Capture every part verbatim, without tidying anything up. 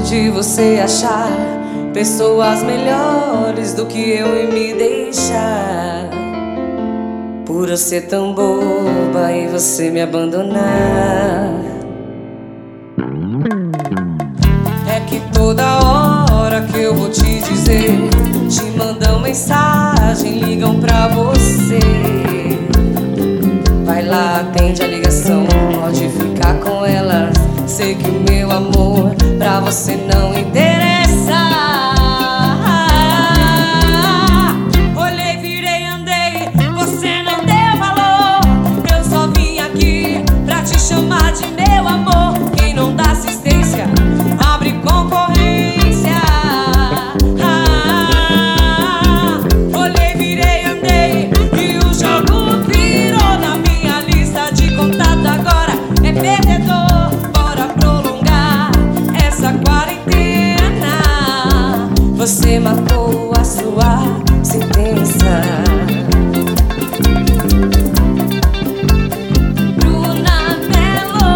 de você achar pessoas melhores do que eu e me deixar. Por eu ser tão boba e você me abandonar. É que toda hora que eu vou te dizer, te mandam mensagem, ligam pra você. Vai lá, atende a ligação, pode ficar com elas. Sei que o meu amor pra você não interessa. Olhei, virei, andei, você não deu valor. Eu só vim aqui pra te chamar de meu amor. Quem não dá assistência abre concorrência. Ah, olhei, virei, andei e o jogo virou. Na minha lista de contato agora é perdedor. Você marcou a sua sentença. Bruna Mello.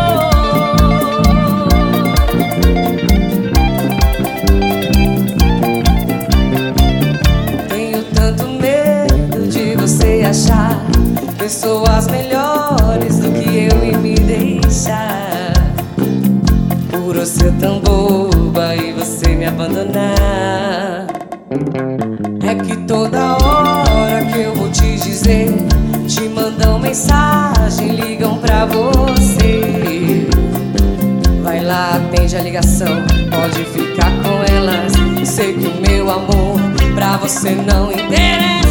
Tenho tanto medo de você achar pessoas melhores do que eu e me deixar. Por eu ser tão boba e você me abandonar. É que toda hora que eu vou te dizer, te mandam mensagem, ligam pra você. Vai lá, atende a ligação, pode ficar com elas. Sei que o meu amor pra você não interessa.